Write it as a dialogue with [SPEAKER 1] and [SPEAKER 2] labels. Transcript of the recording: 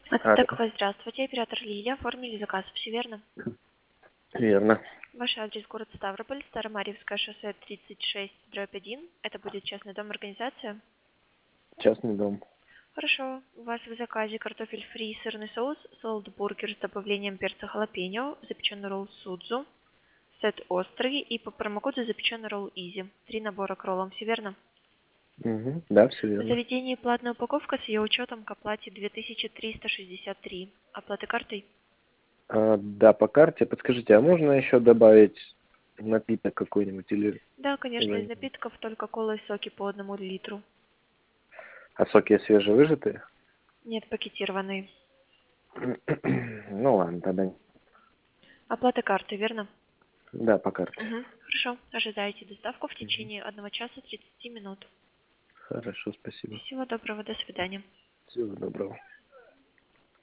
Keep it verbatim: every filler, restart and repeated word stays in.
[SPEAKER 1] Алло.
[SPEAKER 2] Ацтекова, здравствуйте. Оператор Лилия. Оформили заказ. Все верно?
[SPEAKER 1] Верно.
[SPEAKER 2] Ваш адрес город Ставрополь, Старомарьевское шоссе тридцать шесть, дробь один. Это будет частный дом, организация?
[SPEAKER 1] Частный дом.
[SPEAKER 2] Хорошо. У вас в заказе картофель фри, сырный соус, солт-бургер с добавлением перца халапеньо, запеченный ролл судзу, сет острый и по промокоду запеченный ролл изи. Три набора к роллам. Все верно?
[SPEAKER 1] Угу. Да, все
[SPEAKER 2] В
[SPEAKER 1] верно.
[SPEAKER 2] заведении платная упаковка с ее учетом к оплате две тысячи триста шестьдесят три. Оплата картой?
[SPEAKER 1] А, да, по карте. Подскажите, а можно еще добавить напиток какой-нибудь или...
[SPEAKER 2] Да, конечно, из
[SPEAKER 1] или-
[SPEAKER 2] напитков только кола и соки по одному литру.
[SPEAKER 1] А соки свежевыжатые?
[SPEAKER 2] Нет, пакетированные.
[SPEAKER 1] Ну ладно, тогда.
[SPEAKER 2] Оплата карты, верно?
[SPEAKER 1] Да, по карте.
[SPEAKER 2] Угу. Хорошо. Ожидайте доставку в
[SPEAKER 1] Мгм.
[SPEAKER 2] течение одного часа тридцати минут.
[SPEAKER 1] Хорошо, спасибо.
[SPEAKER 2] Всего доброго, до свидания.
[SPEAKER 1] Всего доброго.